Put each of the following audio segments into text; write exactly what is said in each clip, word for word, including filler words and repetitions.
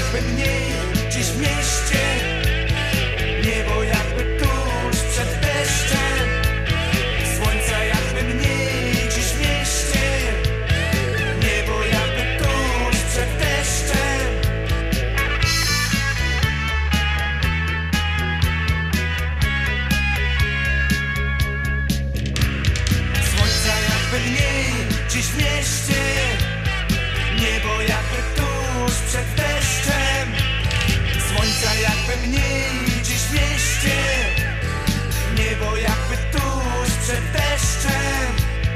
jakby mniej dziś w mieście, niebo jakby tuż przed deszczem, słońca jakby mniej dziś w mieście, niebo jakby tuż przed deszczem. Słońca jakby mniej dziś w mieście, niebo jakby tuż przed deszczem, słońca jakby mniej dziś w mieście, niebo jakby tuż przed deszczem.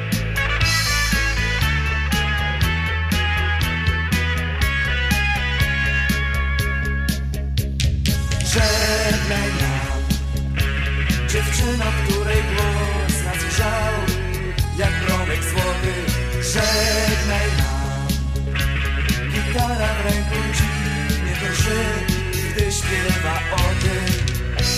Żegnaj nam, dziewczyno, której głos nas grzał jak promyk złoty. Żegnaj nam, gitara w ręku dziwnie drży, gdy śpiewa o tym.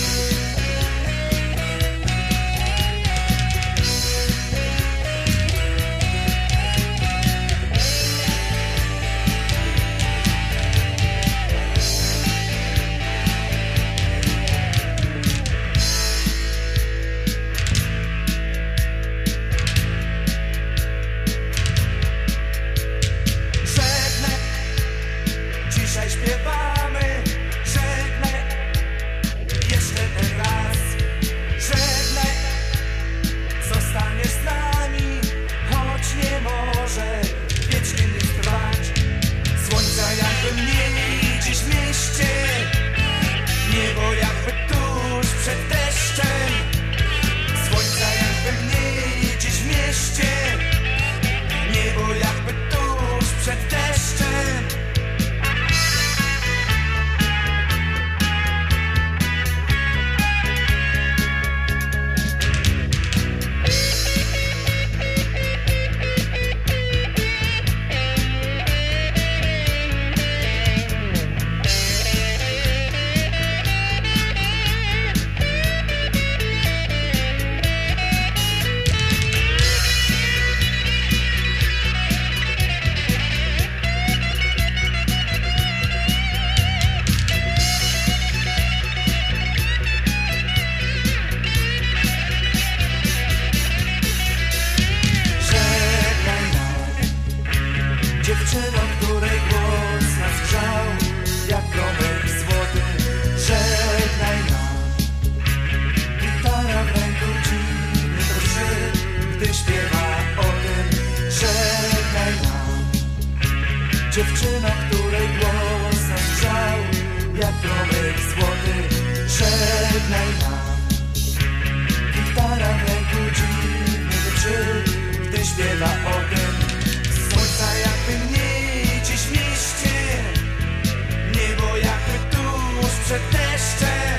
Dzisiaj śpiewamy, żegnaj, jeszcze ten raz, żegnaj, zostaniesz z nami, choć nie może wiecznie nic trwać. Słońca jakby mniej dziś w mieście, niebo jakby tuż przed deszczem, słońca jakby mniej dziś w mieście, niebo jakby tuż przed deszczem. Dziewczyno, której głos nas grzał jak promyk złoty. Żegnaj nam, gitara w ręku dziwnie drży, gdy śpiewa o tym. Żegnaj nam, dziewczyno, której głos nas grzał jak promyk złoty. Żegnaj nam, gitara w ręku dziwnie drży, gdy śpiewa o tym. Słońca jakby mniej dziś w mieście, niebo jakby tuż przed deszczem,